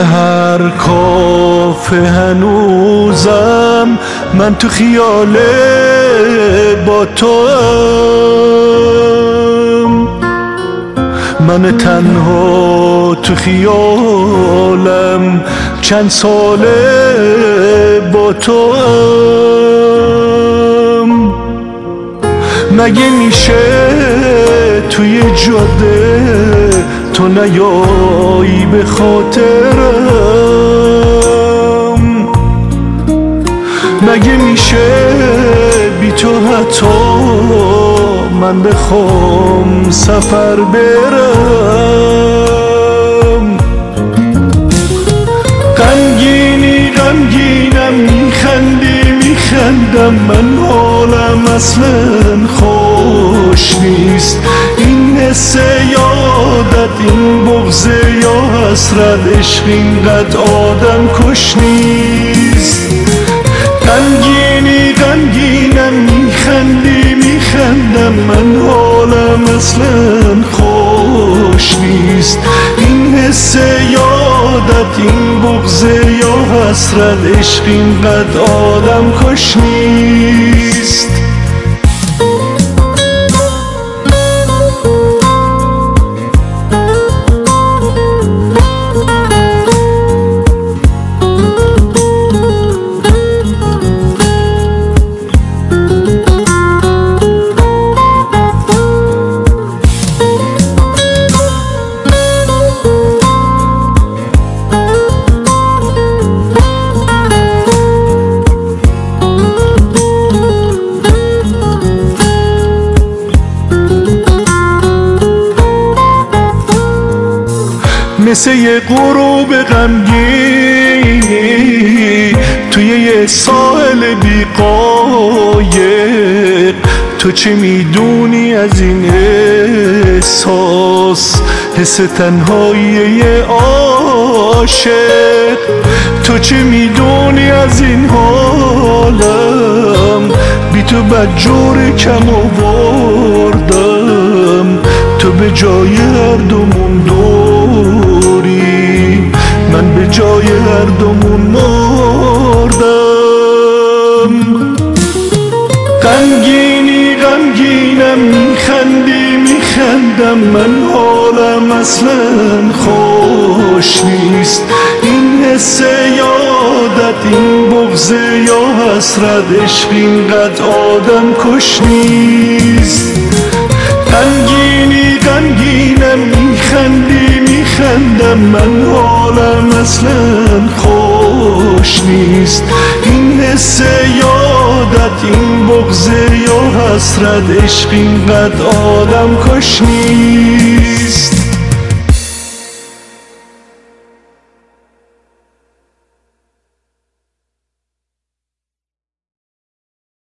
هر کافه هنوزم من تو خیال با توام، من تنها تو خیالم چند ساله با توام. مگه میشه توی جاده تو نیایی به خاطرم؟ مگه میشه بی تو حتی من بخوام سفر برم؟ غمگینم میخندم من حالم اصلا خوش نیست. این حس یادت، این بغض یا حسرت، عشق اینقدر آدم کش نیست. غمگینم میخندم من حالم اصلا خوش نیست. این حس یادت، این بغض یا حسرت، عشق اینقدر آدم کش نیست. مثل یه غروب غمگین توی یه ساحل بی‌قایق، تو چه میدونی از این احساس، حس تنهایی یه عاشق؟ تو چه میدونی از این حالم؟ بی تو بدجور کم آوردم، تو به جای هر دومون دوری، من به جای هر دومون مردم. غمگینم میخندم من حالم اصلا خوش نیست. این حس یادت، این بغض یا حسرت، عشق اینقدر آدم کش نیست. غمگینم میخندم من حالم اصلا خوش نیست. این حس یادت، این بغض یا حسرت، عشق اینقدر آدم کش نیست.